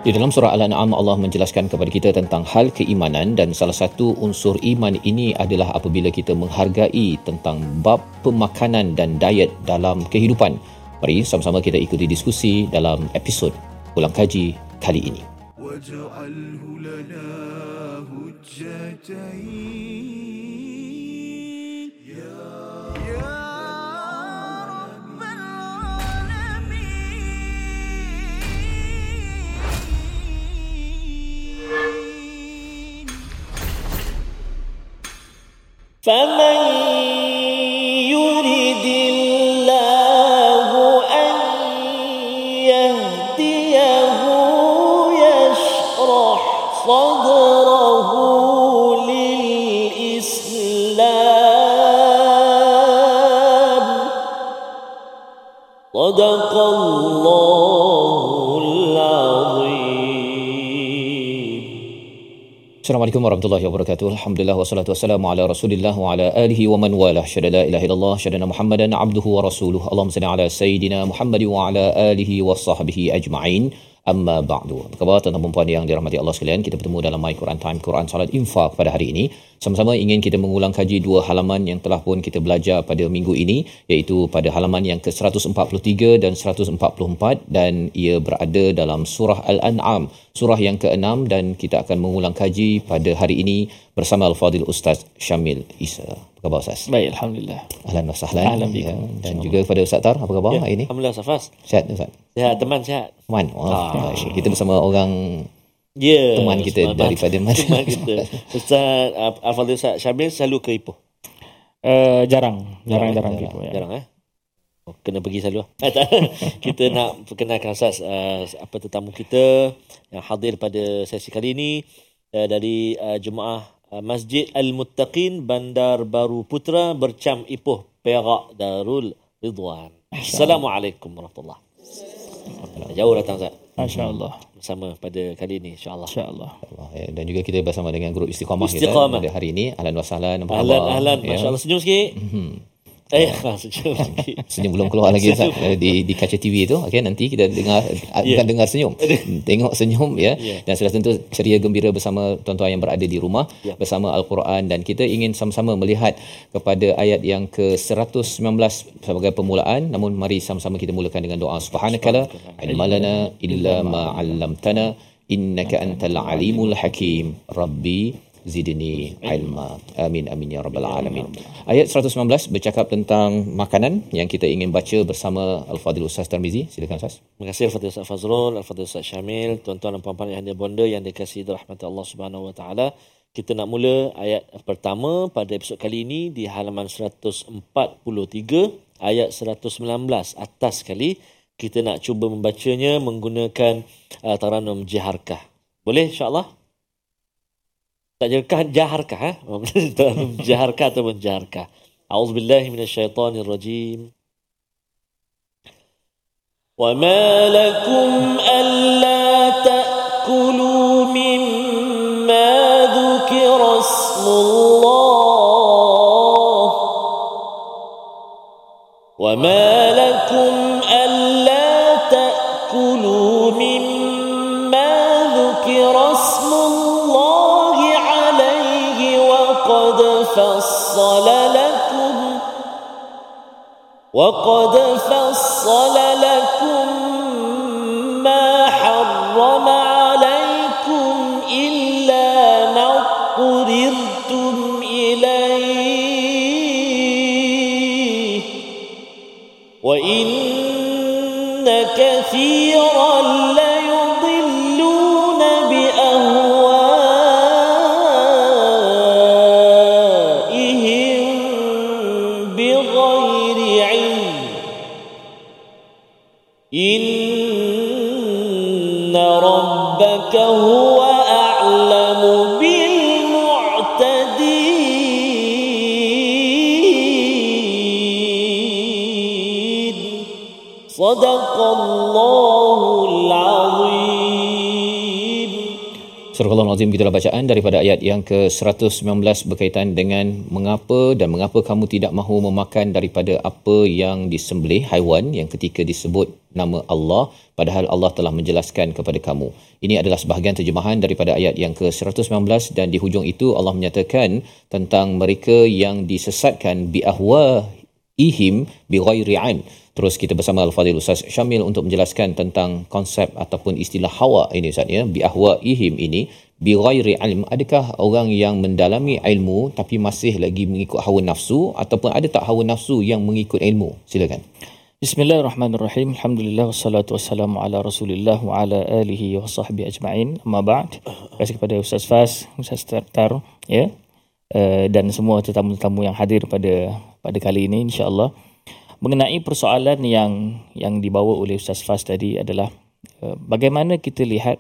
Di dalam surah Al-An'am, Allah menjelaskan kepada kita tentang hal keimanan, dan salah satu unsur iman ini adalah apabila kita menghargai tentang bab pemakanan dan diet dalam kehidupan. Mari sama-sama kita ikuti diskusi dalam episod Pulang Kaji kali ini. فمن يرد الله أن يهديه يشرح صدره للإسلام صدق الله العظيم. Assalamualaikum warahmatullahi wabarakatuh. Alhamdulillah wassalatu wassalamu ala Rasulillah wa ala alihi wa man walah. Syada la ilaha illallah, syada Muhammadan abduhu wa rasuluh. Allahumma salli ala sayidina Muhammad wa ala alihi wa sahbihi ajma'in. Amma ba'du. Apa khabar tuan-tuan dan puan yang dirahmati Allah sekalian? Kita bertemu dalam My Quran Time, Quran Salat Infak pada hari ini. Sama-sama ingin kita mengulang kaji dua halaman yang telah pun kita belajar pada minggu ini, iaitu pada halaman yang ke-143 dan 144, dan ia berada dalam surah Al-An'am, surah yang ke-6, dan kita akan mengulang kaji pada hari ini bersama Al-Fadil Ustaz Syamil Isa. Apa khabar Ustaz? Baik, alhamdulillah. Ahlan wa sahlan. Ya, dan juga kepada Ustaz Tar, apa khabar hari ini? Alhamdulillah, Safas. Sihat Ustaz? Sihat, teman sihat. Teman. Kita bersama orang teman kita daripada mana? Teman kita. Ustaz Al-Fadhil Ustaz Syamil selalu ke Ipoh? Jarang ke Ipoh. Jarang kena pergi selalu. Kita nak perkenalkan Ustaz tetamu kita yang hadir pada sesi kali ini dari Jemaah Masjid Al-Muttaqin Bandar Baru Putra Bercam Ipoh Perak Darul Ridwan. Assalamualaikum warahmatullahi wabarakatuh. Jauh datang Ustaz. Masya-Allah. Bersama pada kali ini insya-Allah. Insya-Allah. Dan juga kita bersama dengan grup Istiqamah kita pada hari ini. Ahlan wa sahlan. Ahlan. Masya-Allah, senyum sikit. Senyum belum keluar lagi Ustaz di kaca TV tu. Okey, nanti kita dengar bukan dengar senyum. Tengok senyum ya. Dan sudah tentu ceria gembira bersama tuan-tuan yang berada di rumah bersama Al-Quran, dan kita ingin sama-sama melihat kepada ayat yang ke-119 sebagai permulaan. Namun mari sama-sama kita mulakan dengan doa. Subhanakala ilmalana illa ma 'allamtana innaka antal alimul hakim. Rabbi zidni ilma. Amin amin ya rabbal alamin. Ayat 119 bercakap tentang makanan yang kita ingin baca bersama Al-Fadhil Ustaz Tarmizi. Silakan Ustaz. Terima kasih Al-Fadhil Ustaz Fazrul, Al-Fadhil Ustaz Syamil, tuan-tuan dan puan-puan yang hadir bonda yang dikasihi rahmat Allah Subhanahu wa taala. Kita nak mula ayat pertama pada episod kali ini di halaman 143 ayat 119 atas sekali. Kita nak cuba membacanya menggunakan taranum jaharkah. Boleh insya-Allah? Tak jaharkah jaharkah ataupun jaharkah. A'udzubillahi minasyaitonirrajim. Wa ma lakum alla ta'kulu mimma dhukira ismullah. Wa ma lakum alla ta'kulu mimma dhukira ismullah وقد فصل لكم ما حرم عليكم إلا ما اضطررتم إليه وإن كثيرا ليضلون إن ربك هو أعلم بالمعتدين صدق الله العظيم. Surah Al-Azim, gitulah bacaan daripada ayat yang ke-119 berkaitan dengan mengapa kamu tidak mahu memakan daripada apa yang disembelih, haiwan yang ketika disebut nama Allah, padahal Allah telah menjelaskan kepada kamu. Ini adalah sebahagian terjemahan daripada ayat yang ke-119, dan di hujung itu Allah menyatakan tentang mereka yang disesatkan bi ahwaihim bi ghairi ilm. Terus kita bersama Al-Fadhil Ustaz Syamil untuk menjelaskan tentang konsep ataupun istilah hawa ini Ustaz ya. Bi ahwaihim ini bi ghairi ilm, adakah orang yang mendalami ilmu tapi masih lagi mengikut hawa nafsu, ataupun ada tak hawa nafsu yang mengikut ilmu? Silakan. Bismillahirrahmanirrahim. Alhamdulillah wassalatu wassalamu ala Rasulillah wa ala alihi wa sahbihi ajma'in. Amma ba'd. Terima kasih kepada Ustaz Fas, Ustaz Tar ya. Dan semua tetamu-tetamu yang hadir pada kali ini insya-Allah. Mengenai persoalan yang dibawa oleh Ustaz Fas tadi adalah bagaimana kita lihat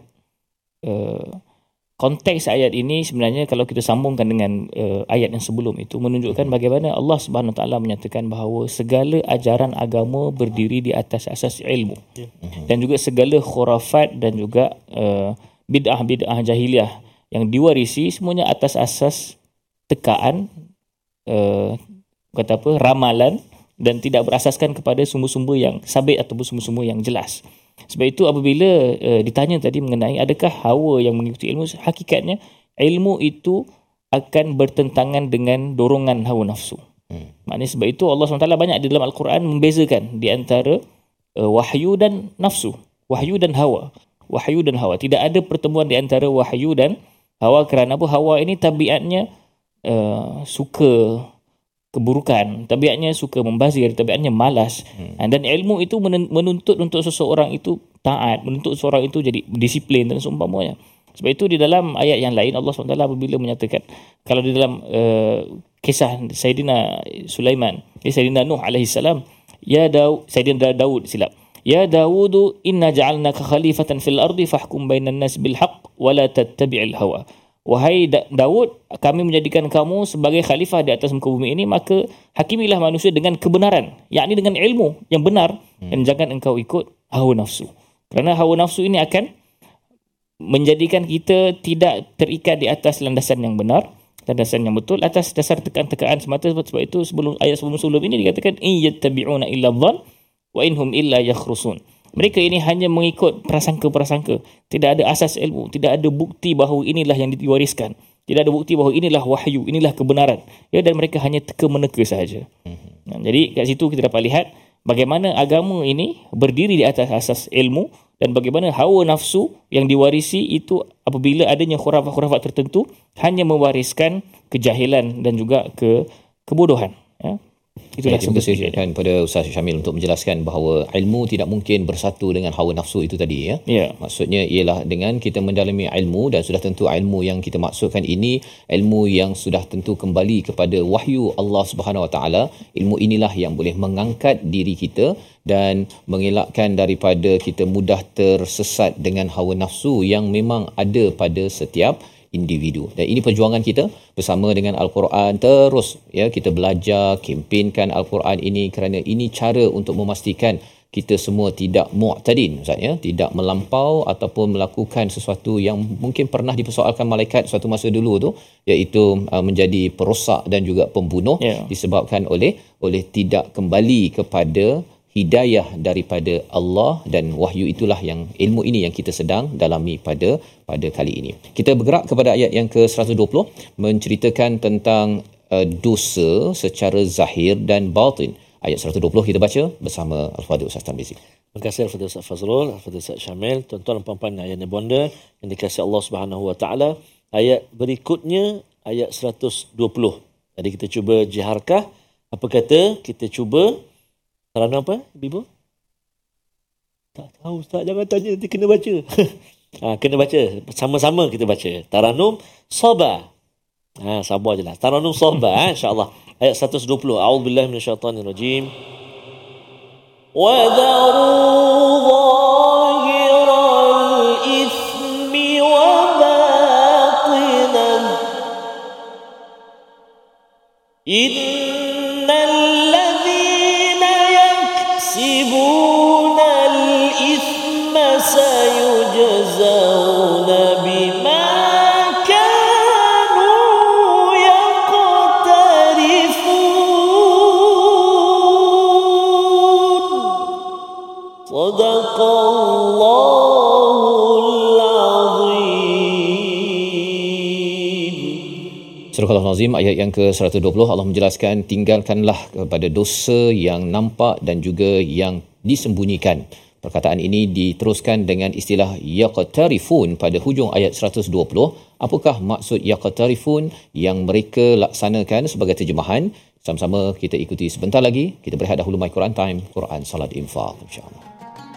konteks ayat ini. Sebenarnya kalau kita sambungkan dengan ayat yang sebelum itu, menunjukkan bagaimana Allah Subhanahu Wa Taala menyatakan bahawa segala ajaran agama berdiri di atas asas ilmu, dan juga segala khurafat dan juga bid'ah-bid'ah jahiliah yang diwarisi semuanya atas asas tekaan, ramalan, dan tidak berasaskan kepada sumber-sumber yang sabit ataupun sumber-sumber yang jelas. Sebab itu apabila ditanya tadi mengenai adakah hawa yang mengikuti ilmu, hakikatnya ilmu itu akan bertentangan dengan dorongan hawa nafsu. Maknanya sebab itu Allah SWT banyak di dalam Al-Quran membezakan di antara wahyu dan nafsu, wahyu dan hawa. Wahyu dan hawa, tidak ada pertemuan di antara wahyu dan hawa. Kerana apa? Hawa ini tabiatnya suka keburukan, tabiatnya suka membazir, tabiatnya malas. Dan ilmu itu menuntut untuk seseorang itu taat, menuntut seseorang itu jadi disiplin dan seumpamanya. Sebab itu di dalam ayat yang lain Allah SWT apabila menyatakan, kalau di dalam kisah Sayyidina Sulaiman, Sayyidina Nuh alaihi salam, Sayyidina Daud silap. Ya Dawudu inna ja'alnaka khalifatan fil ardi fahkum bainan nas bil haqq wa la tattabi'il hawa. Wahai Daud, kami menjadikan kamu sebagai khalifah di atas muka bumi ini, maka hakimilah manusia dengan kebenaran, yakni dengan ilmu yang benar, dan jangan engkau ikut hawa nafsu. Kerana hawa nafsu ini akan menjadikan kita tidak terikat di atas landasan yang benar, landasan yang betul, atas dasar tekan-tekaan semata. Sebab itu ayat sebelum ini dikatakan in yattabi'una illa dhann wa inhum illa yakhrusun. Mereka ini hanya mengikut prasangka-prasangka. Tidak ada asas ilmu. Tidak ada bukti bahawa inilah yang diwariskan. Tidak ada bukti bahawa inilah wahyu, inilah kebenaran. Ya, dan mereka hanya teka-meneka sahaja. Jadi kat situ kita dapat lihat bagaimana agama ini berdiri di atas asas ilmu, dan bagaimana hawa nafsu yang diwarisi itu apabila adanya khurafat-khurafat tertentu hanya mewariskan kejahilan dan juga kebodohan. Ya. Itulah terima kasih kepada Ustaz Syamil untuk menjelaskan bahawa ilmu tidak mungkin bersatu dengan hawa nafsu itu tadi ya. Maksudnya ialah dengan kita mendalami ilmu, dan sudah tentu ilmu yang kita maksudkan ini ilmu yang sudah tentu kembali kepada wahyu Allah Subhanahu Wa Taala. Ilmu inilah yang boleh mengangkat diri kita dan mengelakkan daripada kita mudah tersesat dengan hawa nafsu yang memang ada pada setiap individu. Dan ini perjuangan kita bersama dengan Al-Quran. Terus ya, kita belajar, kempenkan Al-Quran ini, kerana ini cara untuk memastikan kita semua tidak mu'tadin, Ustaz ya, tidak melampau ataupun melakukan sesuatu yang mungkin pernah dipersoalkan malaikat suatu masa dulu tu, iaitu menjadi perosak dan juga pembunuh, disebabkan oleh tidak kembali kepada hidayah daripada Allah, dan wahyu itulah yang ilmu ini yang kita sedang dalami pada kali ini. Kita bergerak kepada ayat yang ke-120 menceritakan tentang dosa secara zahir dan batin. Ayat 120 kita baca bersama Al-Fadhil Ustaz Tarmizi. Terima kasih Al-Fadhil Ustaz Fazrul, Al-Fadhil Ustaz Syamil, tuan-tuan dan puan-puan ayat bonda yang dikasihi Allah Subhanahu Wa Taala. Ayat berikutnya ayat 120. Tadi kita cuba jiharkah, apa kata kita cuba Taranum apa, Ibu? Tak tahu Ustaz, jangan tanya, nanti kena baca. Kena baca, sama-sama kita baca. Taranum Soba. Sabar je lah. Taranum Soba, insyaAllah. Ayat 120. A'udzubillahi minasyaitanirrajim. وَذَرُوا ظَاهِرَ الْإِثْمِ وَبَاطِنَهُ إِنَّ الَّذِينَ يَكْسِبُونَ الْإِثْمَ سَيُجْزَوْنَ بِمَا Sadaqallahul Azim. Surah Al-Azim ayat yang ke-120, Allah menjelaskan, tinggalkanlah kepada dosa yang nampak dan juga yang disembunyikan. Perkataan ini diteruskan dengan istilah yaqtarifun pada hujung ayat 120. Apakah maksud yaqtarifun yang mereka laksanakan sebagai terjemahan? Sama-sama kita ikuti sebentar lagi. Kita berehat dahulu My Quran Time, Quran Salat Infaq, insya-Allah.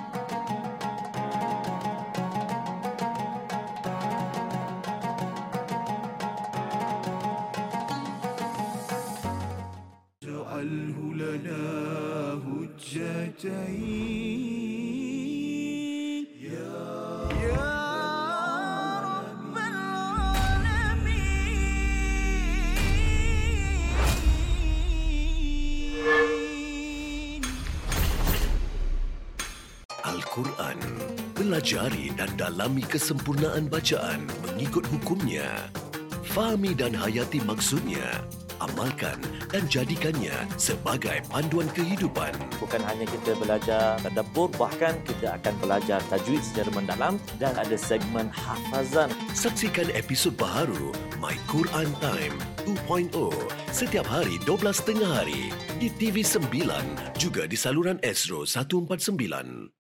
Al-Quran. Pelajari dan dalami kesempurnaan bacaan mengikut hukumnya. Fahami dan hayati maksudnya. Amalkan dan jadikannya sebagai panduan kehidupan. Bukan hanya kita belajar tadabbur, bahkan kita akan belajar tajwid secara mendalam dan ada segmen hafazan. Saksikan episod baharu My Quran Time 2.0 setiap hari 12.30 hari di TV9 juga di saluran Astro 149.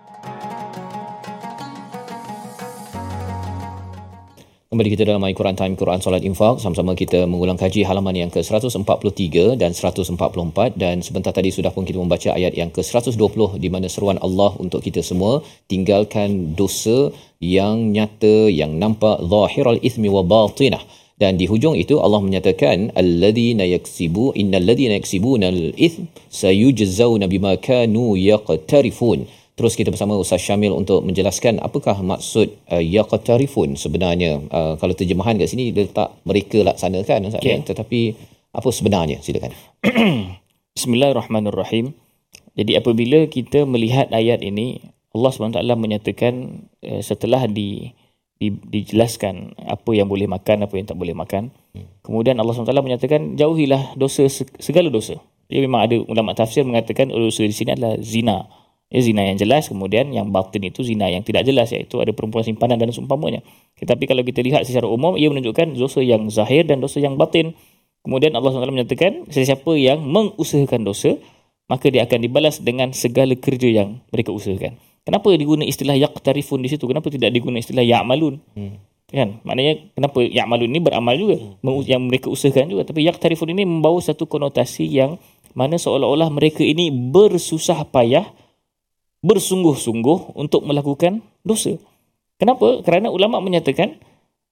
Kembali kita dalam My Quran Time, Quran Salat Infaq. Sama-sama kita mengulang kaji halaman yang ke-143 dan 144, dan sebentar tadi sudah pun kita membaca ayat yang ke-120 di mana seruan Allah untuk kita semua, tinggalkan dosa yang nyata, yang nampak, zahiral ithmi wa batinah. Dan di hujung itu Allah menyatakan innal ladzina yaksibuna al-ithm sayujzauna bima kanu yaqtarifun. Terus kita bersama Ustaz Syamil untuk menjelaskan apakah maksud yaqtarifun sebenarnya. Kalau terjemahan kat sini dia letak mereka laksanakan, Ustaz, okay. Tetapi apa sebenarnya? Silakan. Bismillahirrahmanirrahim. Jadi apabila kita melihat ayat ini, Allah SWT menyatakan setelah dijelaskan apa yang boleh makan, apa yang tak boleh makan. Kemudian Allah SWT menyatakan jauhilah dosa, segala dosa. Dia memang ada ulama tafsir mengatakan dosa di sini adalah zina. Zina yang jelas, kemudian yang batin itu zina yang tidak jelas, iaitu ada perempuan simpanan dan seumpamanya. Tetapi kalau kita lihat secara umum, ia menunjukkan dosa yang zahir dan dosa yang batin. Kemudian Allah SWT menyatakan sesiapa yang mengusahakan dosa, maka dia akan dibalas dengan segala kerja yang mereka usahakan. Kenapa diguna istilah yaqtarifun di situ? Kenapa tidak diguna istilah ya'malun? Kan? Maknanya kenapa ya'malun ini beramal juga, yang mereka usahakan juga. Tapi yaqtarifun ini membawa satu konotasi yang mana seolah-olah mereka ini bersusah payah, bersungguh-sungguh untuk melakukan dosa. Kenapa? Kerana ulama menyatakan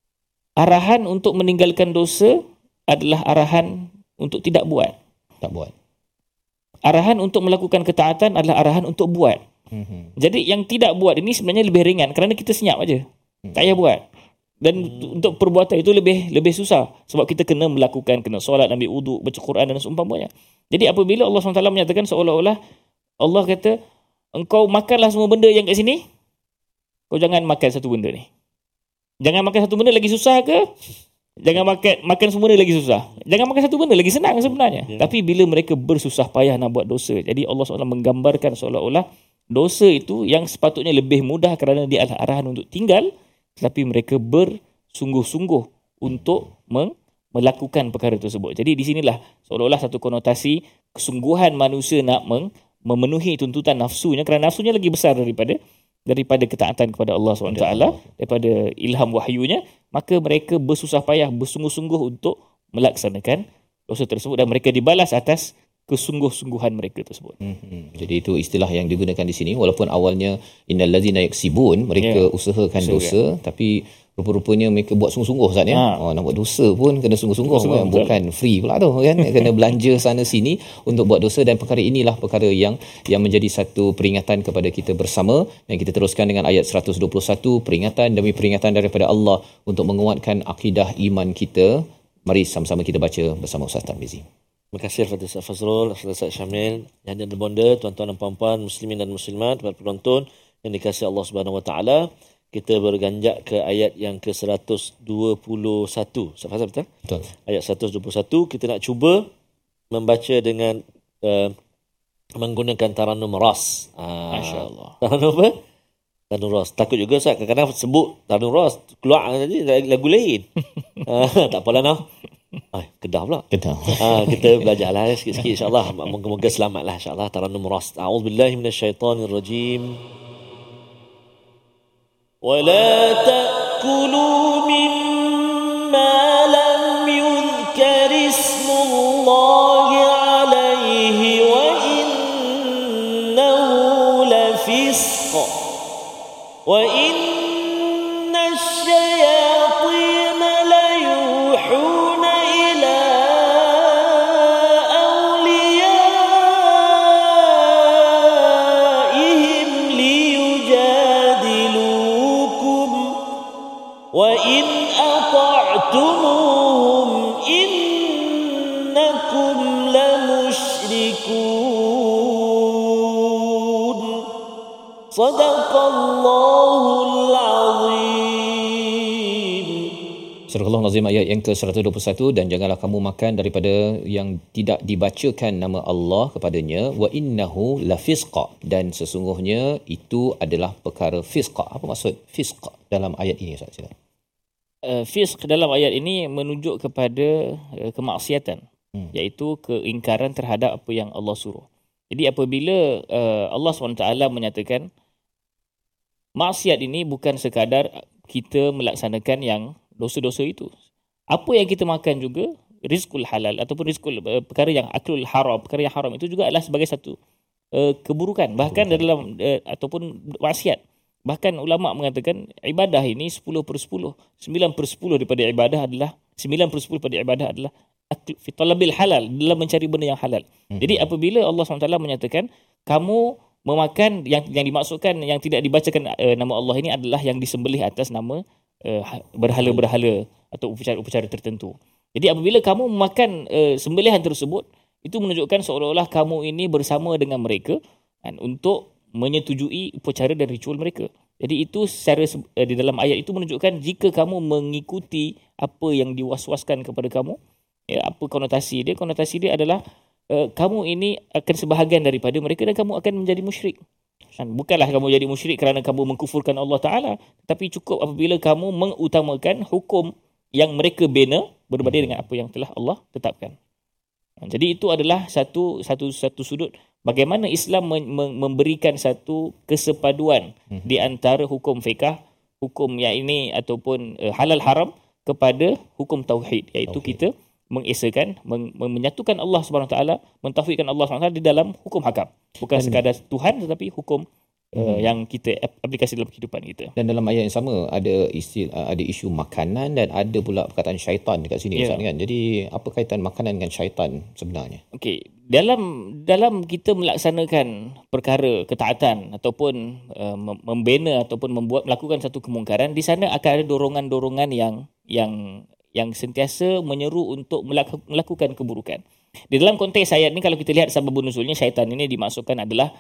arahan untuk meninggalkan dosa adalah arahan untuk tidak buat. Tak buat. Arahan untuk melakukan ketaatan adalah arahan untuk buat. Jadi yang tidak buat ini sebenarnya lebih ringan kerana kita senyap aja. Tak payah buat. Dan untuk perbuatan itu lebih susah sebab kita kena melakukan, kena solat, ambil wuduk, baca Quran dan seumpamanya. Jadi apabila Allah SWT menyatakan seolah-olah Allah kata engkau makanlah semua benda yang kat sini, kau jangan makan satu benda ni. Jangan makan satu benda lagi susah ke? Jangan makan semua benda lagi susah. Jangan makan satu benda lagi senang sebenarnya. Tapi bila mereka bersusah payah nak buat dosa, jadi Allah SWT menggambarkan seolah-olah dosa itu yang sepatutnya lebih mudah kerana dia adalah arahan untuk tinggal, tetapi mereka bersungguh-sungguh untuk melakukan perkara tersebut. Jadi di sinilah seolah-olah satu konotasi kesungguhan manusia nak memenuhi tuntutan nafsunya, kerana nafsunya lagi besar daripada ketaatan kepada Allah SWT, daripada ilham wahyunya, maka mereka bersusah payah, bersungguh-sungguh untuk melaksanakan dosa tersebut dan mereka dibalas atas kesungguh-sungguhan mereka tersebut. Jadi itu istilah yang digunakan di sini, walaupun awalnya innal ladzina yaksibun, mereka usahakan dosa, tapi rupa-rupanya mereka buat sungguh-sungguh, Ustaz ya. Nak buat dosa pun kena sungguh-sungguh, bukan free pula tu kan. Kena belanja sana sini untuk buat dosa, dan perkara inilah perkara yang menjadi satu peringatan kepada kita bersama. Dan kita teruskan dengan ayat 121, peringatan demi peringatan daripada Allah untuk menguatkan akidah iman kita. Mari sama-sama kita baca bersama Ustaz Tarmizi. Terima kasih kepada Ustaz Fazrul, Ustaz Syamil, yang ada bonda, tuan-tuan dan puan-puan, muslimin dan muslimat, para penonton yang dikasihi Allah Subhanahu Wa Taala. Kita berganjak ke ayat yang ke-121. Ustaz Fazrul, betul? Betul. Ayat 121, kita nak cuba membaca dengan menggunakan taranum ras. Masya-Allah. Taranum apa? Tanur Ros. Takut juga Ustaz, kadang-kadang sebut Tanur Ros, keluar tadi lagu lain. Tak apalah noh. Kedah pula. Kedah. Kita belajarlah sikit-sikit insya-Allah. Moga-moga selamatlah insya-Allah. Tarannum Ros. A'udzubillahi minasyaitonirrajim. ولا تأكلوا مما لم يذكر اسم الله عليه وإنه لفسق وإن الشياطين ليوحون إلى أوليائهم ليجادلوكم وإن أطعتموهم إنكم لمشركون صدق الله العظيم. Surah Al-Azim ayat yang ke-121, dan janganlah kamu makan daripada yang tidak dibacakan nama Allah kepadanya, wa innahu lafisqa, dan sesungguhnya itu adalah perkara fisqa. Apa maksud fisqa dalam ayat ini Ustaz? Fisq dalam ayat ini menunjuk kepada kemaksiatan, iaitu keingkaran terhadap apa yang Allah suruh. Jadi apabila Allah SWT menyatakan maksiat ini bukan sekadar kita melaksanakan yang dosa-dosa itu. Apa yang kita makan juga, rizqul halal ataupun rizqul perkara yang aklul haram, perkara yang haram itu juga adalah sebagai satu keburukan, bahkan dalam ataupun maksiat. Bahkan ulama mengatakan ibadah ini 10/10. 9/10 daripada ibadah adalah 9/10 daripada ibadah adalah fi talabil halal, dalam mencari benda yang halal. Jadi apabila Allah SWT menyatakan kamu memakan yang dimaksudkan yang tidak dibacakan nama Allah ini adalah yang disembelih atas nama berhala-berhala atau upacara-upacara tertentu. Jadi apabila kamu memakan sembelihan tersebut, itu menunjukkan seolah-olah kamu ini bersama dengan mereka untuk menyetujui upacara dan ritual mereka. Jadi itu secara di dalam ayat itu menunjukkan jika kamu mengikuti apa yang diwaswaskan kepada kamu, apa konotasi dia? Konotasi dia adalah kamu ini akan sebahagian daripada mereka dan kamu akan menjadi musyrik. Bukanlah kamu jadi musyrik kerana kamu mengkufurkan Allah Ta'ala, tapi cukup apabila kamu mengutamakan hukum yang mereka bina berbanding dengan apa yang telah Allah tetapkan. Jadi itu adalah satu sudut bagaimana Islam memberikan satu kesepaduan di antara hukum fiqh, hukum yang ini ataupun halal haram kepada hukum tauhid, iaitu kita mengesakan, menyatukan Allah Subhanahu Wa Taala, mentauhidkan Allah Subhanahu Wa Taala di dalam hukum hakam, bukan sekadar Tuhan tetapi hukum yang kita aplikasi dalam kehidupan kita. Dan dalam ayat yang sama ada isu makanan dan ada pula perkataan syaitan dekat sini Ustaz kan. Jadi apa kaitan makanan dengan syaitan sebenarnya? Okey, dalam kita melaksanakan perkara ketaatan ataupun membina ataupun melakukan satu kemungkaran, di sana akan ada dorongan-dorongan yang sentiasa menyeru untuk melakukan keburukan. Di dalam konteks ayat ni, kalau kita lihat sababun nuzulnya, syaitan ini dimaksudkan adalah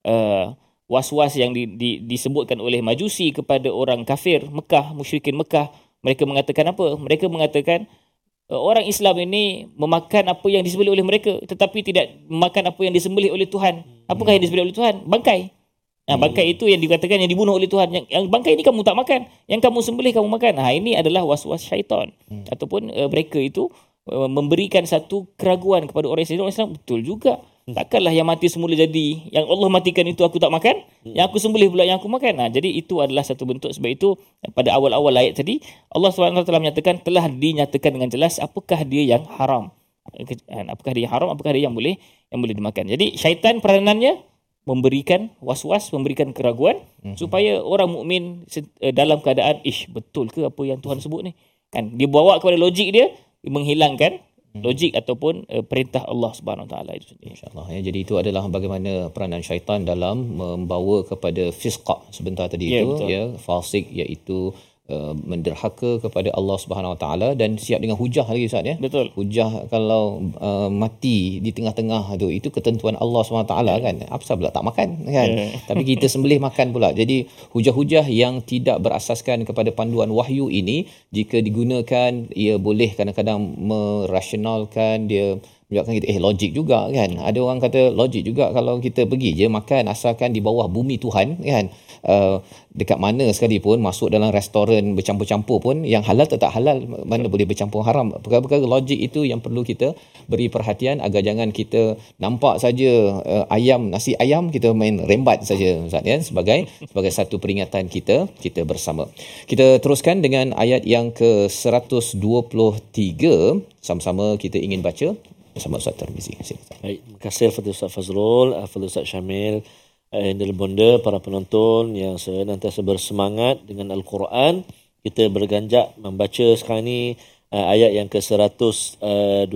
was-was yang disebutkan oleh Majusi kepada orang kafir Mekah, musyrikin Mekah. Mereka mengatakan apa? Mereka mengatakan orang Islam ini memakan apa yang disembelih oleh mereka, tetapi tidak memakan apa yang disembelih oleh Tuhan. Apakah yang disembelih oleh Tuhan? Bangkai. Bangkai itu yang dikatakan yang dibunuh oleh Tuhan. Yang bangkai ini kamu tak makan, yang kamu sembelih kamu makan. Ini adalah was-was syaitan. Ataupun mereka itu memberikan satu keraguan kepada orang Islam. Betul juga, takkanlah yang mati semula jadi, yang Allah matikan itu aku tak makan, yang aku sembelih pula yang aku makan. Jadi itu adalah satu bentuk. Sebab itu pada awal-awal ayat tadi Allah SWT telah menyatakan, telah dinyatakan dengan jelas apakah dia yang haram, apakah dia yang haram, apakah dia yang boleh dimakan. Jadi syaitan peranannya memberikan was-was, memberikan keraguan supaya orang mukmin dalam keadaan betul ke apa yang Tuhan sebut ni? Dia bawa kepada logik dia, menghilangkan logik ataupun perintah Allah Subhanahu Wa Taala itu sendiri. Insya-Allah ya. Jadi itu adalah bagaimana peranan syaitan dalam membawa kepada fisqa sebentar tadi itu, fasik, iaitu menderhaka kepada Allah Subhanahu Wa Taala dan siap dengan hujah lagi Ustaz ya. Betul. Hujah kalau mati di tengah-tengah tu, itu ketentuan Allah Subhanahu Wa Taala kan. Apa sebab tak makan kan? Tapi kita sembelih makan pula. Jadi hujah-hujah yang tidak berasaskan kepada panduan wahyu ini, jika digunakan, ia boleh kadang-kadang merasionalkan, dia Menunjukkan kita logik juga kan. Ada orang kata logik juga kalau kita pergi je makan asalkan di bawah bumi Tuhan kan. Dekat mana sekalipun masuk dalam restoran bercampur-campur pun yang halal tetap halal, mana boleh bercampur haram. Perkara-perkara logik itu yang perlu kita beri perhatian agar jangan kita nampak saja nasi ayam kita main rembat saja Ustaz ya, sebagai satu peringatan kita bersama. Kita teruskan dengan ayat yang ke-123, sama-sama kita ingin baca bersama Ustaz Tarmizi. Baik, terima kasih Fadil Ustaz Fazrul, Fadil Ustaz Syamil, Indel Bonda, para penonton yang senantiasa bersemangat dengan Al-Quran. Kita berganjak membaca sekarang ni ayat yang ke-123.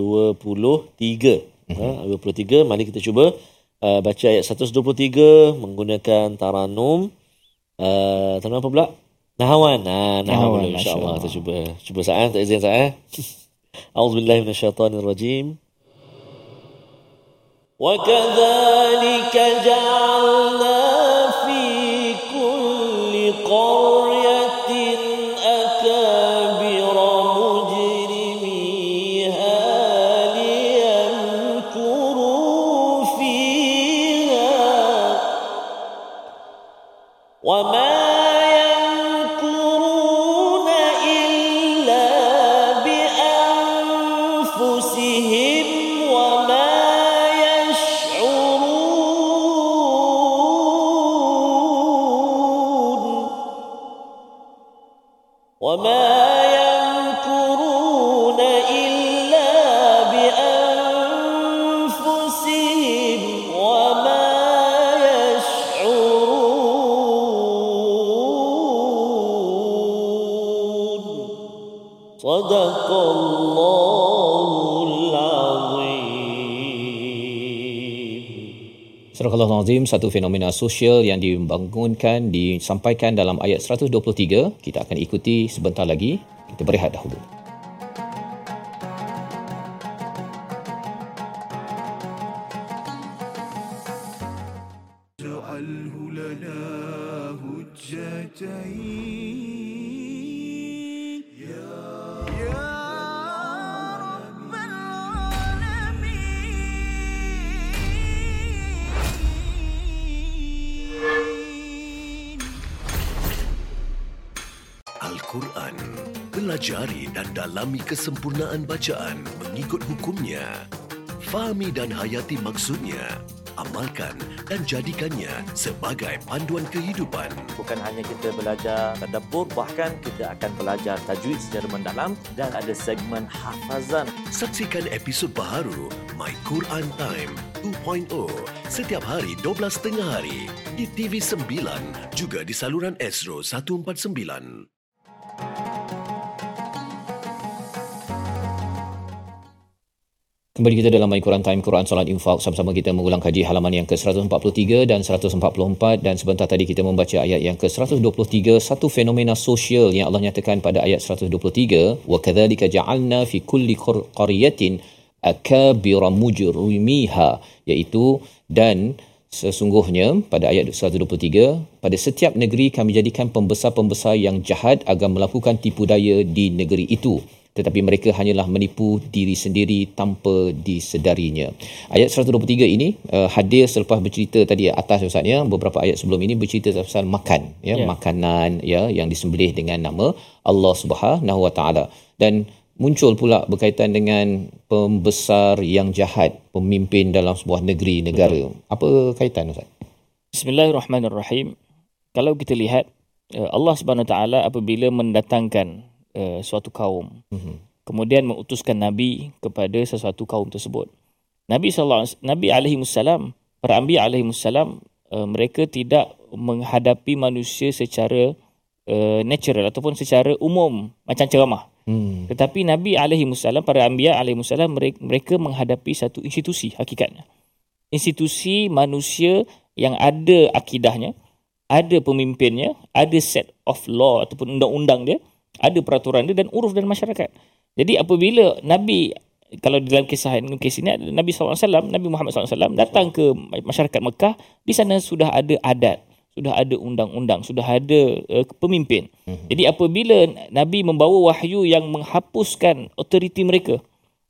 23. Mari kita cuba baca ayat 123 menggunakan taranum. Taranum apa pula? Nahawan. Nahawan insya-Allah. Kita cuba saat tak izin saat. A'udzubillahi minasyaitonirrajim. وَكَذَلِكَ جَعَلْنَا فِي كُلِّ قَرْيَةٍ أَكَابِرَ مُجْرِمِيهَا لِيَمْكُرُوا فِيهَا وَمَا يَمْكُرُونَ إِلَّا بِأَنفُسِهِمْ وَمَا وما يمكرون إلا بأنفسهم وما يشعرون صدق الله العظيم. Surah Al-Azim, satu fenomena sosial yang dibangunkan, disampaikan dalam ayat 123. Kita akan ikuti sebentar lagi. Kita berehat dahulu. Al-Quran. Pelajari dan dalami kesempurnaan bacaan mengikut hukumnya. Fahami dan hayati maksudnya. Amalkan dan jadikannya sebagai panduan kehidupan. Bukan hanya kita belajar tadabbur, bahkan kita akan belajar tajwid secara mendalam dan ada segmen hafazan. Saksikan episod baharu My Quran Time 2.0 setiap hari 12.30 hari di TV9 juga di saluran Astro 149. Kembali kita dalam My Quran Time, Quran Salat Infak. Sama-sama kita mengulang kaji halaman yang ke-143 dan 144, dan sebentar tadi kita membaca ayat yang ke-123, satu fenomena sosial yang Allah nyatakan pada ayat 123, wa kadzalika ja'alna fi kulli qaryatin akabira mujrimiha, iaitu dan sesungguhnya pada ayat 123, pada setiap negeri kami jadikan pembesar-pembesar yang jahat agar melakukan tipu daya di negeri itu, tetapi mereka hanyalah menipu diri sendiri tanpa disedarinya. Ayat 123 ini hadir selepas bercerita tadi atas Ustaz ya, beberapa ayat sebelum ini bercerita pasal makan makanan yang disembelih dengan nama Allah Subhanahu Wa Taala, dan muncul pula berkaitan dengan pembesar yang jahat, pemimpin dalam sebuah negeri negara. Apa kaitan Ustaz? Bismillahirrahmanirrahim. Kalau kita lihat Allah Subhanahu Wa Taala apabila mendatangkan suatu kaum, kemudian mengutuskan Nabi kepada sesuatu kaum tersebut. Nabi alaihi wasallam, para anbiya alaihi wasallam, mereka tidak menghadapi manusia secara natural ataupun secara umum macam ceramah. Tetapi Nabi alaihi wasallam, para anbiya alaihi wasallam, mereka menghadapi satu institusi hakikatnya. Institusi manusia yang ada akidahnya, ada pemimpinnya, ada set of law ataupun undang-undang dia, ada peraturan dia dan uruf dan masyarakat. Jadi apabila Nabi, kalau dalam kes ini Nabi SAW, Nabi Muhammad SAW datang ke masyarakat Mekah, di sana sudah ada adat, sudah ada undang-undang, sudah ada pemimpin. Jadi apabila Nabi membawa wahyu yang menghapuskan otoriti mereka,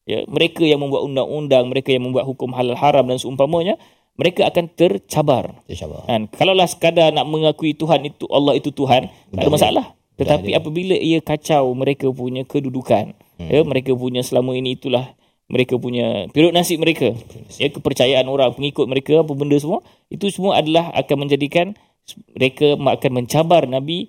ya, mereka yang membuat undang-undang, mereka yang membuat hukum halal haram dan seumpamanya, mereka akan tercabar. Dan kalaulah sekadar nak mengakui Tuhan itu, Allah itu Tuhan, tak ada masalah. Tetapi apabila ia kacau mereka punya kedudukan, ya, mereka punya selama ini itulah mereka punya periuk nasib mereka, ya, kepercayaan orang, pengikut mereka, apa benda semua, itu semua adalah akan menjadikan mereka akan mencabar Nabi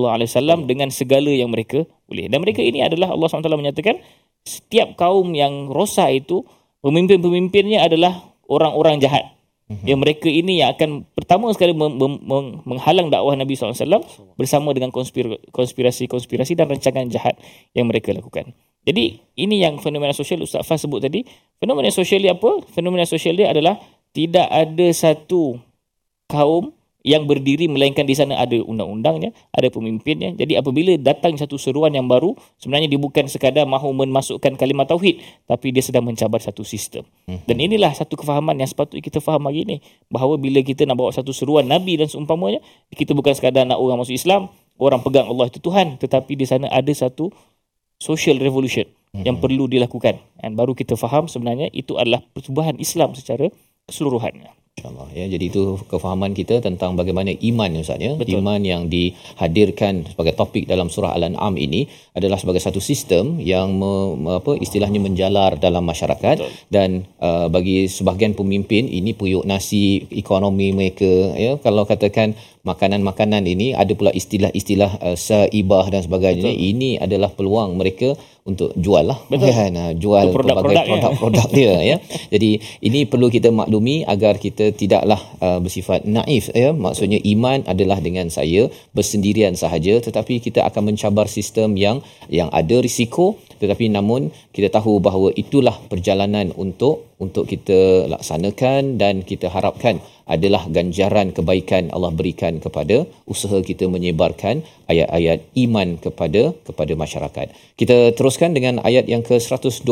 SAW dengan segala yang mereka boleh. Dan mereka ini adalah Allah SWT menyatakan setiap kaum yang rosak itu pemimpin-pemimpinnya adalah orang-orang jahat. Ya, mereka ini yang akan pertama sekali menghalang dakwah Nabi SAW bersama dengan konspirasi-konspirasi dan rancangan jahat yang mereka lakukan. Jadi ini yang fenomena sosial Ustaz Faz sebut tadi. Fenomena sosial dia apa? Fenomena sosial dia adalah tidak ada satu kaum yang berdiri melainkan di sana ada undang-undangnya, ada pemimpinnya. Jadi apabila datang satu seruan yang baru, sebenarnya dia bukan sekadar mahu memasukkan kalimah tauhid, tapi dia sedang mencabar satu sistem. Dan inilah satu kefahaman yang sepatutnya kita faham hari ini, bahawa bila kita nak bawa satu seruan Nabi dan seumpamanya, kita bukan sekadar nak orang masuk Islam, orang pegang Allah itu Tuhan, tetapi di sana ada satu social revolution yang perlu dilakukan. Dan baru kita faham sebenarnya itu adalah pertubuhan Islam secara keseluruhannya. InsyaAllah, ya. Jadi itu kefahaman kita tentang bagaimana iman, Ustaz, ya. Iman yang dihadirkan sebagai topik dalam surah Al-An'am ini adalah sebagai satu sistem yang istilahnya menjalar dalam masyarakat. Betul. Dan bagi sebahagian pemimpin ini periuk nasi ekonomi mereka, ya. Kalau katakan makanan-makanan ini ada pula istilah-istilah saibah dan sebagainya. Betul. Ini adalah peluang mereka untuk jual lah. Betul. Kan? Jual pelbagai produk dia, ya. Jadi ini perlu kita maklumi agar kita tidaklah bersifat naif, ya. Maksudnya iman adalah dengan saya bersendirian sahaja, tetapi kita akan mencabar sistem yang ada risiko, tetapi namun kita tahu bahawa itulah perjalanan untuk kita laksanakan, dan kita harapkan adalah ganjaran kebaikan Allah berikan kepada usaha kita menyebarkan ayat-ayat iman kepada masyarakat. Kita teruskan dengan ayat yang ke-125,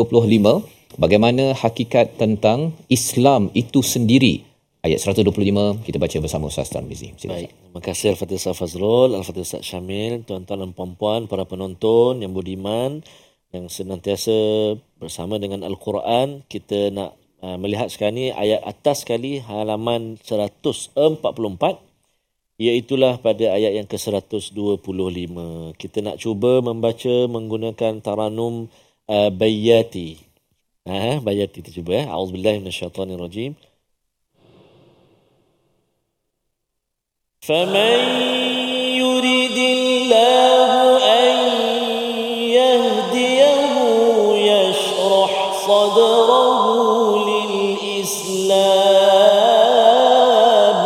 bagaimana hakikat tentang Islam itu sendiri. Ayat 125 kita baca bersama Ustaz Tarmizi. Baik, terima kasih Al-Fatihah Ustaz Fazrul, Al-Fatihah Ustaz Syamil, tuan-tuan dan puan-puan, para penonton yang budiman, yang senantiasa bersama dengan Al-Quran. Kita nak melihat sekarang ni ayat atas sekali, halaman 144, iaitulah pada ayat yang ke-125. Kita nak cuba membaca menggunakan taranum Bayati. Bayati kita cuba, A'udzubillahi minasyaitonirrajim. فَمَنْ يُرِدِ اللَّهُ أَنْ يَهْدِيَهُ يَشْرَحْ صَدْرَهُ لِلْإِسْلَامِ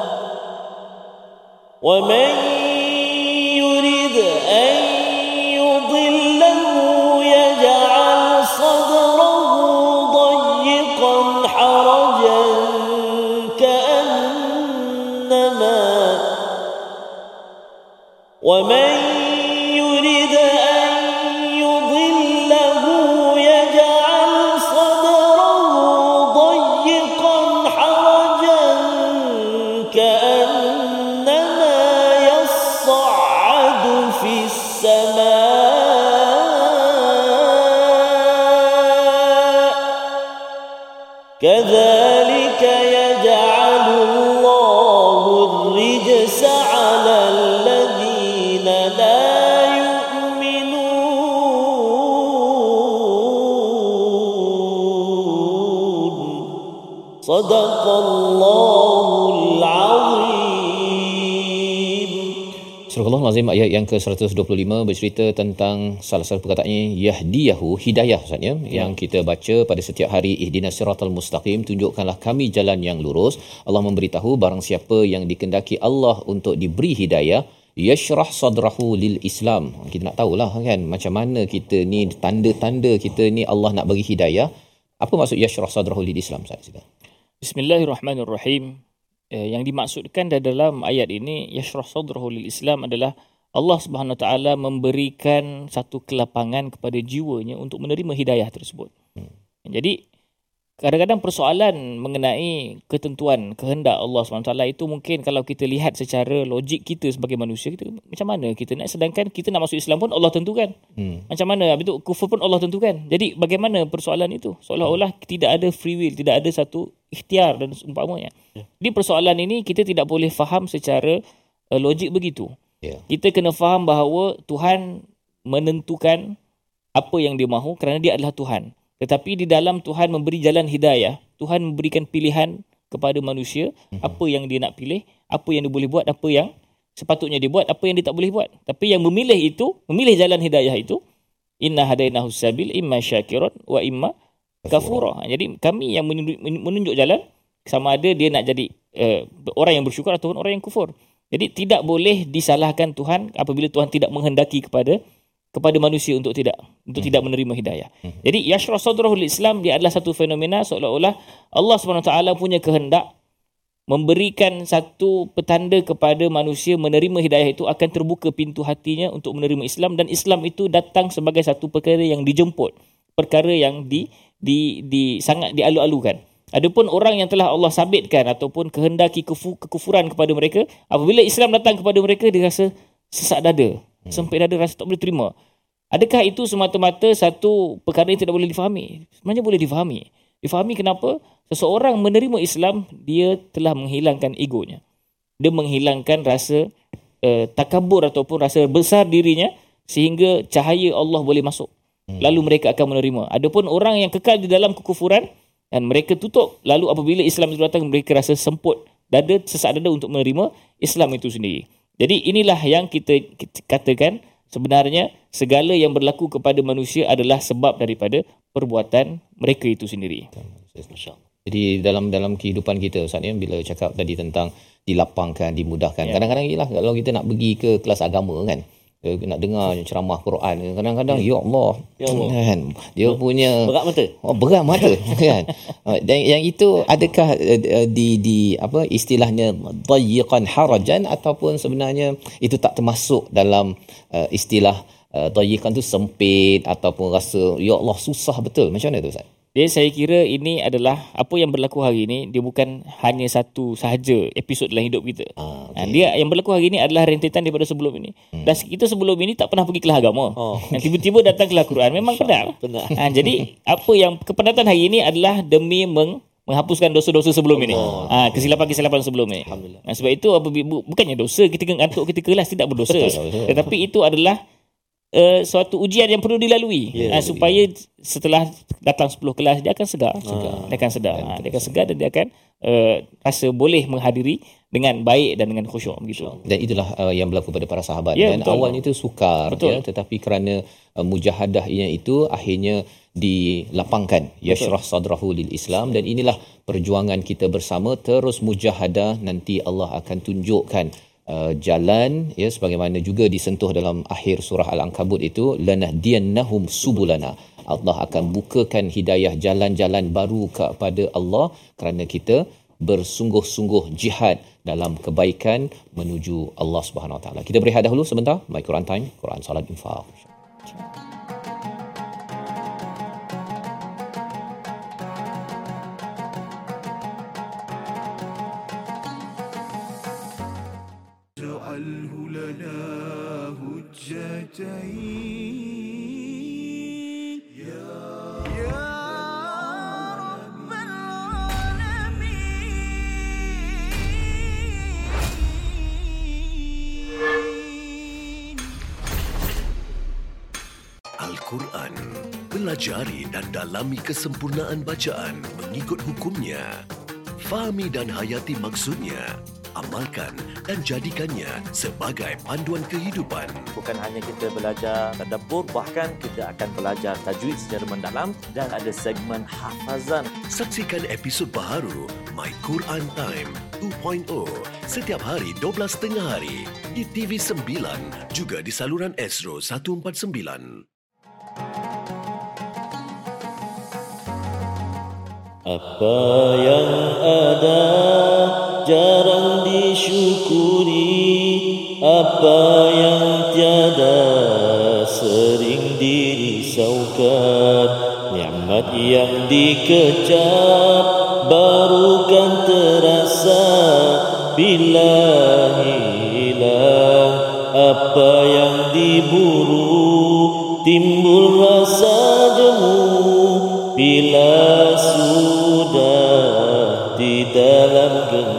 وَمَنْ يُرِدْ أَنْ يُضِلَّهُ يَجْعَلْ صَدْرَهُ ضَيِّقًا حَرَجًا ومن يرد أن يضله يجعل صدره ضيقا حرجا كأنما يصعد في السماء كذلك يجعل الله الرجس على الذين لا يؤمنون صدق الله العظيم. Surah Al-Azim ayat yang ke-125 bercerita tentang salah satu perkataannya yahdiyahu, hidayah maksudnya, yang kita baca pada setiap hari, ihdinas siratal mustaqim, tunjukkanlah kami jalan yang lurus. Allah memberitahu barang siapa yang dikehendaki Allah untuk diberi hidayah, yashrah sadrahu lil Islam. Kita nak tahulah kan macam mana kita ni, tanda-tanda kita ni Allah nak bagi hidayah. Apa maksud yashrah sadrahu lil Islam? Bismillahirrahmanirrahim. Yang dimaksudkan dalam ayat ini yashrah sadrahu lil Islam adalah Allah Subhanahu Wa Taala memberikan satu kelapangan kepada jiwanya untuk menerima hidayah tersebut. Jadi kadang-kadang persoalan mengenai ketentuan kehendak Allah SWT itu mungkin kalau kita lihat secara logik kita sebagai manusia, kita macam mana kita nak, sedangkan kita nak masuk Islam pun Allah tentukan. Macam mana habis tu kufur pun Allah tentukan. Jadi bagaimana persoalan itu? Seolah-olah tidak ada free will, tidak ada satu ikhtiar dan seumpamanya. Jadi persoalan ini kita tidak boleh faham secara logik begitu. Kita kena faham bahawa Tuhan menentukan apa yang dia mahu kerana dia adalah Tuhan. Tetapi di dalam Tuhan memberi jalan hidayah, Tuhan memberikan pilihan kepada manusia apa yang dia nak pilih, apa yang dia boleh buat, apa yang sepatutnya dia buat, apa yang dia tak boleh buat. Tapi yang memilih jalan hidayah itu, inna hadainahu sabil imma syakiran wa imma kafura. Jadi kami yang menunjuk jalan, sama ada dia nak jadi orang yang bersyukur ataupun orang yang kufur. Jadi tidak boleh disalahkan Tuhan apabila Tuhan tidak menghendaki kepada manusia untuk tidak menerima hidayah. Jadi yashrah sadrahul Islam, dia adalah satu fenomena seolah-olah Allah SWT punya kehendak memberikan satu petanda kepada manusia menerima hidayah itu, akan terbuka pintu hatinya untuk menerima Islam, dan Islam itu datang sebagai satu perkara yang dijemput, perkara yang sangat dialu-alukan. Adapun orang yang telah Allah sabitkan ataupun kehendaki kekufuran kepada mereka, apabila Islam datang kepada mereka, dia rasa sesak dada, sempit dada, rasa tak boleh terima. Adakah itu semata-mata satu perkara yang tidak boleh difahami? Sebenarnya boleh difahami. Difahami kenapa? Seseorang menerima Islam, dia telah menghilangkan egonya. Dia menghilangkan rasa takabur ataupun rasa besar dirinya, sehingga cahaya Allah boleh masuk. Lalu mereka akan menerima. Adapun orang yang kekal di dalam kekufuran dan mereka tutup, lalu apabila Islam itu datang, mereka rasa semput dada, sesak dada untuk menerima Islam itu sendiri. Jadi inilah yang kita katakan sebenarnya segala yang berlaku kepada manusia adalah sebab daripada perbuatan mereka itu sendiri. Jadi dalam kehidupan kita Ustaz ni, bila cakap tadi tentang dilapangkan, dimudahkan. Kadang-kadang ialah kalau kita nak pergi ke kelas agama kan, nak dengar ceramah Quran, kadang-kadang ya Allah kan, dia punya berat mata kan. Dan yang itu adakah di apa istilahnya dayyiqan harajan, ataupun sebenarnya itu tak termasuk dalam istilah dayyiqan tu sempit, ataupun rasa ya Allah susah betul, macam mana tu Ustaz? Jadi saya kira ini adalah apa yang berlaku hari ini, dia bukan hanya satu sahaja episod dalam hidup kita. Dia yang berlaku hari ini adalah rentetan daripada sebelum ini. Dan kita sebelum ini tak pernah pergi kelas agama. Dan tiba-tiba datang kelas Quran, memang penat. Jadi apa yang kepenatan hari ini adalah demi menghapuskan dosa-dosa sebelum ini. Kesilapan-kesilapan sebelum ini. Sebab itu bukannya dosa kita ngantuk kita kelas, tidak berdosa. Tetapi itu adalah suatu ujian yang perlu dilalui, supaya setelah datang 10 kelas dia akan segar. Dia akan sedar, dia akan segar, dan dia akan rasa boleh menghadiri dengan baik dan dengan khusyuk begitu. Dan itulah yang berlaku pada para sahabat. Dan betul. Awalnya itu sukar tetapi kerana mujahadahnya itu akhirnya dilapangkan, yashrah sadrahu lil Islam. Dan inilah perjuangan kita bersama, terus mujahadah. Nanti Allah akan tunjukkan jalan, sebagaimana juga disentuh dalam akhir surah Al-Ankabut itu, lanahdiyannahum subulana. Allah akan bukakan hidayah, jalan-jalan baru kepada Allah, kerana kita bersungguh-sungguh jihad dalam kebaikan menuju Allah Subhanahu Wa Taala. Kita berehat dahulu sebentar. My Quran Time, Quran Salat Infaq. Al-Quran. Pelajari dan dalami kesempurnaan bacaan mengikut hukumnya. Fahami dan hayati maksudnya. Amalkan dan jadikannya sebagai panduan kehidupan. Bukan hanya kita belajar tadabbur, bahkan kita akan belajar tajwid secara mendalam dan ada segmen hafazan. Saksikan episod baharu My Quran Time 2.0 setiap hari 12.30 hari di TV9, juga di saluran Astro 149. Apa yang ada jarang disyukuri, apa yang tiada sering dirisaukan. nikmat yang dikecap baru kan terasa bila hilang apa yang diburu, timbul rasa jemu bila sudah di dalam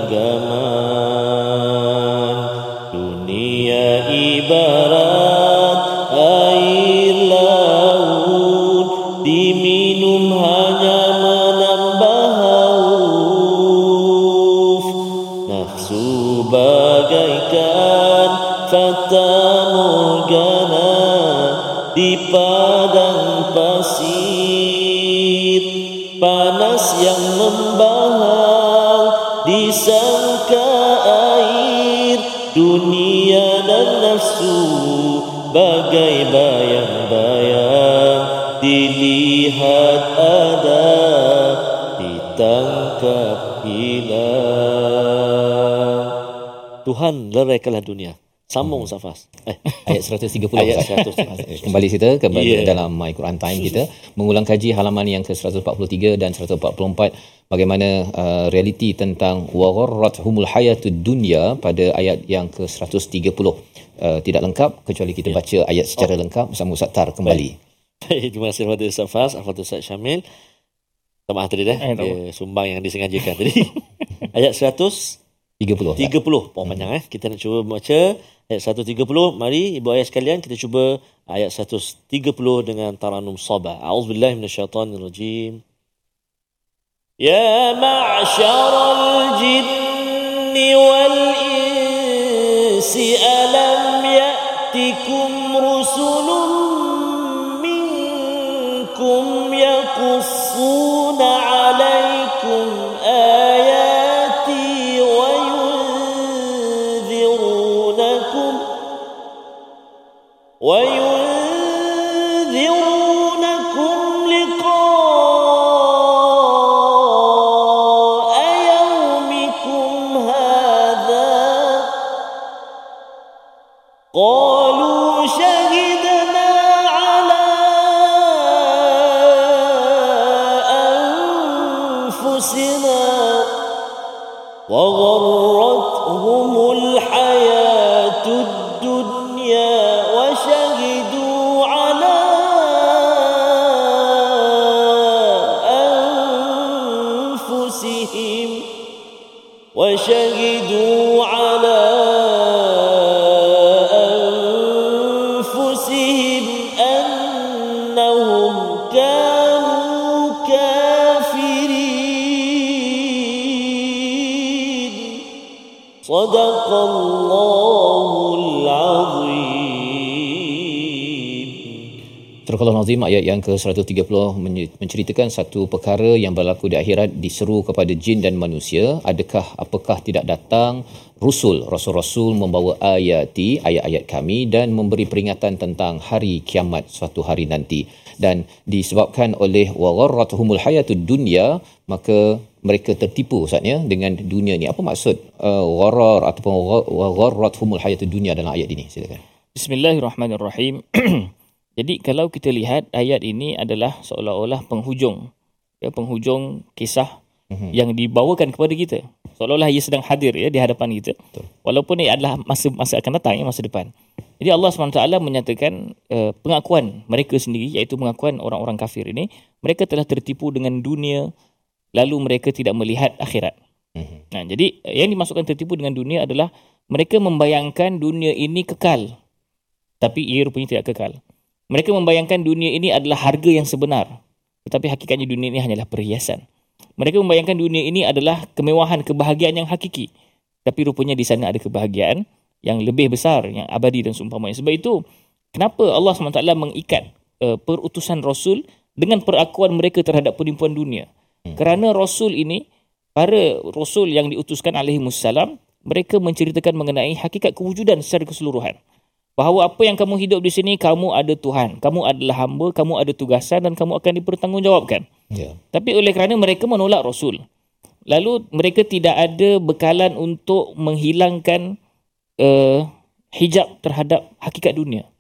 genggaman. Dunia ibarat air laut, diminum hanya menambah haus. Nafsu bagaikan fata morgana di padang pasir, panas yang membahang disangka air. Dunia dan nafsu bagai bayang-bayang, dilihat ada, ditangkap hilang. Tuhan leraikanlah dunia. Sambung Safas. Ayat 130. Ayat Ustaz. 130. Kembali kita dalam My Quran Time kita mengulang kaji halaman yang ke-143 dan 144 bagaimana realiti tentang wa gharrathumul hayatud dunya pada ayat yang ke-130. Tidak lengkap kecuali kita baca ayat secara lengkap bersama Ustaz Tar kembali. Baik, terima kasih kepada Safas, kepada Ustaz Syamil. Maaf tadi dia sumbang yang disengajakan tadi. Ayat 130. Panjang kita nak cuba baca ayat 130. Mari ibu ayah sekalian kita cuba ayat 130 dengan Taranum Sabah. A'udzubillahi minasyaitonirrajim. Ya ma'syaral jinni wal insi alam ya'tikum rusulun minkum yaqussuna 'alaikum ayati وينذرونكم لقاء يومكم هذا قالوا شهدنا على أنفسنا وغرتهم الحياة الدنيا وشهدوا على أنفسهم أنهم كانوا كافرين. صدق الله العظيم. Surah Al-Azim ayat yang ke-130 menceritakan satu perkara yang berlaku di akhirat, diseru kepada jin dan manusia, apakah tidak datang rasul-rasul membawa ayat-ayat kami dan memberi peringatan tentang hari kiamat suatu hari nanti. Dan disebabkan oleh wa gharrathumul hayatud dunya, maka mereka tertipu Ustaz ya dengan dunia ni. Apa maksud gharar ataupun wa gharrathumul hayatud dunya dalam ayat ini? Silakan. Bismillahirrahmanirrahim. Jadi kalau kita lihat ayat ini adalah seolah-olah penghujung kisah yang dibawakan kepada kita. Seolah-olah ia sedang hadir di hadapan kita. Betul. Walaupun ia adalah masa akan datang, masa depan. Jadi Allah SWT menyatakan pengakuan mereka sendiri, iaitu pengakuan orang-orang kafir ini, mereka telah tertipu dengan dunia lalu mereka tidak melihat akhirat. Nah, jadi yang dimasukkan tertipu dengan dunia adalah mereka membayangkan dunia ini kekal, tapi ia rupanya tidak kekal. Mereka membayangkan dunia ini adalah harga yang sebenar, tetapi hakikatnya dunia ini hanyalah perhiasan. Mereka membayangkan dunia ini adalah kemewahan, kebahagiaan yang hakiki, tapi rupanya di sana ada kebahagiaan yang lebih besar, yang abadi dan seumpamanya. Sebab itu, kenapa Allah SWT mengikat perutusan Rasul dengan perakuan mereka terhadap penipuan dunia? Kerana Rasul ini, para Rasul yang diutuskan alaihimussalam, mereka menceritakan mengenai hakikat kewujudan secara keseluruhan. Bahawa apa yang kamu hidup di sini, kamu ada Tuhan, kamu adalah hamba, kamu ada tugasan dan kamu akan dipertanggungjawabkan. Tapi oleh kerana mereka menolak Rasul, lalu mereka tidak ada bekalan untuk menghilangkan hijab terhadap hakikat dunia.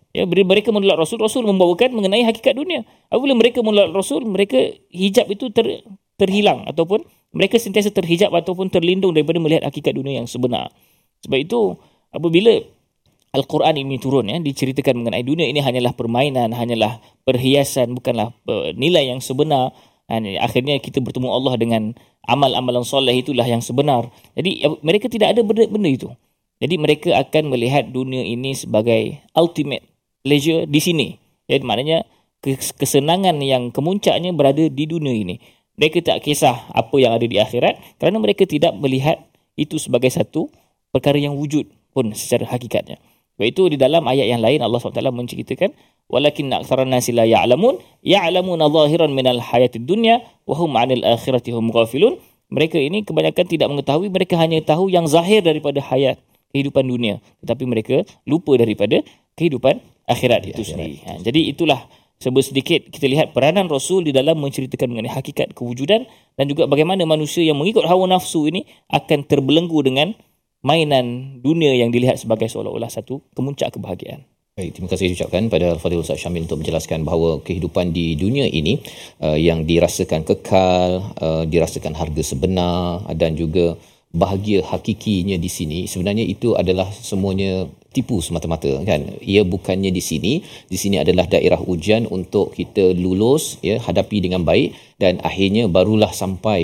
Ya, bila mereka menolak Rasul, Rasul membawakan mengenai hakikat dunia. Apabila mereka menolak Rasul, mereka hijab itu terhilang ataupun mereka sentiasa terhijab ataupun terlindung daripada melihat hakikat dunia yang sebenar. Sebab itu apabila Al-Quran ini turun, diceritakan mengenai dunia ini hanyalah permainan, hanyalah perhiasan, bukanlah nilai yang sebenar. Akhirnya kita bertemu Allah dengan amal-amalan soleh, itulah yang sebenar. Jadi mereka tidak ada benda itu. Jadi mereka akan melihat dunia ini sebagai ultimate pleasure di sini. Jadi maknanya kesenangan yang kemuncaknya berada di dunia ini. Mereka tak kisah apa yang ada di akhirat kerana mereka tidak melihat itu sebagai satu perkara yang wujud pun secara hakikatnya. Sebab itu di dalam ayat yang lain Allah SWT menceritakan walakinna aktsaran nasi la ya'lamuna zahiran minal hayatid dunya wa hum 'anil akhirati hum ghafilun. Mereka ini kebanyakan tidak mengetahui, mereka hanya tahu yang zahir daripada hayat kehidupan dunia, tetapi mereka lupa daripada kehidupan akhirat itu sendiri. Jadi itulah sedikit kita lihat peranan Rasul di dalam menceritakan mengenai hakikat kewujudan dan juga bagaimana manusia yang mengikut hawa nafsu ini akan terbelenggu dengan mainan dunia yang dilihat sebagai seolah-olah satu kemuncak kebahagiaan. Baik, terima kasih ucapkan pada Al-Fadhil Ustaz Syamil untuk menjelaskan bahawa kehidupan di dunia ini yang dirasakan kekal, dirasakan harga sebenar dan juga bahagia hakikinya di sini, sebenarnya itu adalah semuanya tipu semata-mata, kan. Ia bukannya di sini adalah daerah ujian untuk kita lulus, hadapi dengan baik dan akhirnya barulah sampai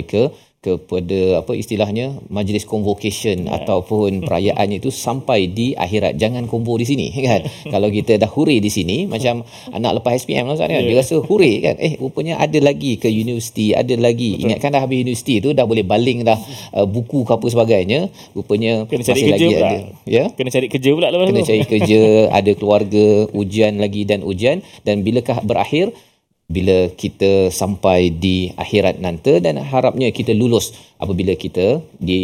kepada apa istilahnya majlis convocation ataupun perayaannya itu sampai di akhirat. Jangan combo di sini, kan. Kalau kita dah huri di sini macam anak lepas SPM lah, kan, dia rasa huri, kan, rupanya ada lagi ke universiti, ada lagi. Betul. Ingatkan dah habis universiti tu dah boleh baling dah buku ke apa sebagainya, rupanya kena cari masih kerja lagi pula. Ada Kena cari kerja pula lepas kena tu. cari kerja, ada keluarga, ujian lagi dan ujian, dan bilakah berakhir? Bila kita sampai di akhirat nanti, dan harapnya kita lulus apabila kita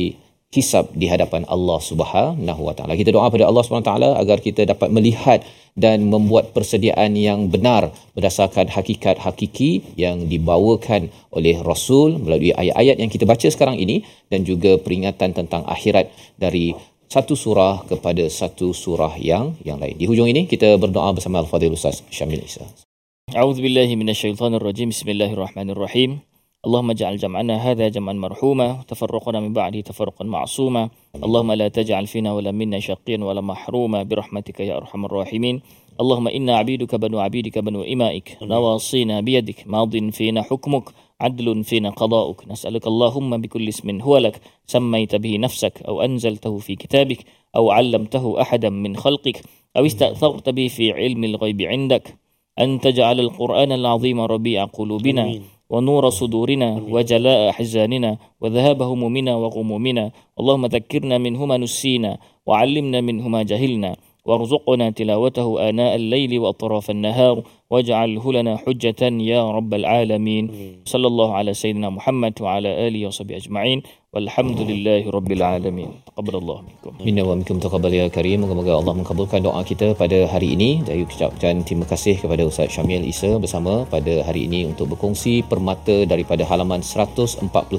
dihisab di hadapan Allah Subhanahu Wa Taala. Kita doa pada Allah Subhanahu Wa Taala agar kita dapat melihat dan membuat persediaan yang benar berdasarkan hakikat hakiki yang dibawakan oleh Rasul melalui ayat-ayat yang kita baca sekarang ini, dan juga peringatan tentang akhirat dari satu surah kepada satu surah yang lain. Di hujung ini kita berdoa bersama Al-Fadhil Ustaz Syamil Isa. أعوذ بالله من الشيطان الرجيم بسم الله الرحمن الرحيم اللهم اجعل جمعنا هذا جمعا مرحوما وتفرقنا من بعده تفرقا معصوما اللهم لا تجعل فينا ولا منا شقيا ولا محروما برحمتك يا أرحم الراحمين اللهم إنا عبيدك بنو عبيدك بنو إمائك نواصينا بيدك ماض فينا حكمك عدل فينا قضاؤك نسألك اللهم بكل اسم هو لك سميت به نفسك أو أنزلته في كتابك أو علمته أحدا من خلقك أو استأثرت به في علم الغيب عندك أن تجعل القرآن العظيم ربيع قلوبنا ونور صدورنا وجلاء أحزاننا وذهاب همومنا وغمومنا اللهم ذكرنا منه ما نسينا وعلمنا منه ما جهلنا وارزقنا تلاوته آناء الليل وأطراف النهار واجعله لنا حجة يا رب العالمين صلى الله على سيدنا محمد وعلى آله وصحبه أجمعين والحمد لله رب العالمين تقبل الله منكم minna wa minkum taqabbal ya karim. Moga-moga Allah mengabulkan doa kita pada hari ini. Saya ucapkan terima kasih kepada Ustaz Syamil Isa bersama pada hari ini untuk berkongsi permata daripada halaman 143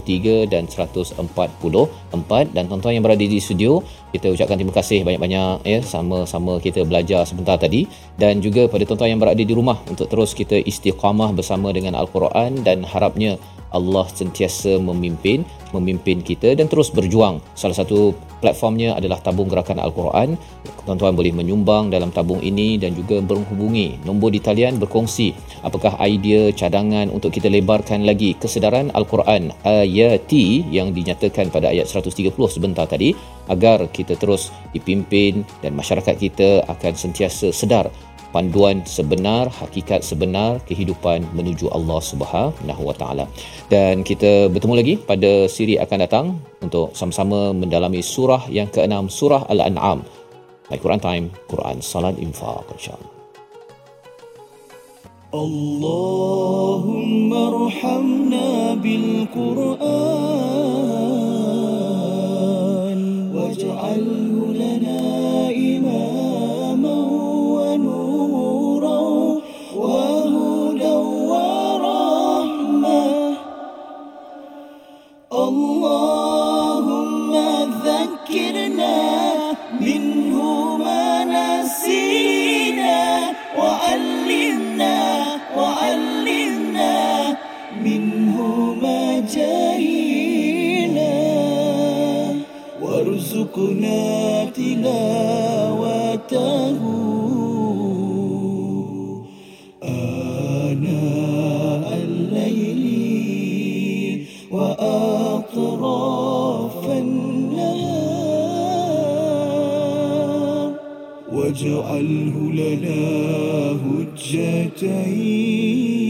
dan 144, dan tuan-tuan yang berada di studio, kita ucapkan terima kasih banyak-banyak, sama-sama kita belajar sebentar tadi, dan juga pada tuan-tuan yang berada di rumah untuk terus kita istiqamah bersama dengan Al-Quran, dan harapnya Allah sentiasa memimpin kita dan terus berjuang. Salah satu platformnya adalah tabung gerakan Al-Quran. Tuan-tuan boleh menyumbang dalam tabung ini dan juga menghubungi nombor di talian, berkongsi apakah idea, cadangan untuk kita lebarkan lagi kesedaran Al-Quran ayati yang dinyatakan pada ayat 130 sebentar tadi, agar kita terus dipimpin dan masyarakat kita akan sentiasa sedar panduan sebenar, hakikat sebenar kehidupan menuju Allah Subhanahu Wa Taala. Dan kita bertemu lagi pada siri akan datang untuk sama-sama mendalami surah yang ke-6, surah Al-An'am. My Quran Time, Quran Salat Infaq, insya-Allah. Allahumma arhamna bil Quran waj'alhu lana imaman wa nuran wa hudan wa rahmah. Allahumma dhakkirna minhu ma nasina لنا هجتين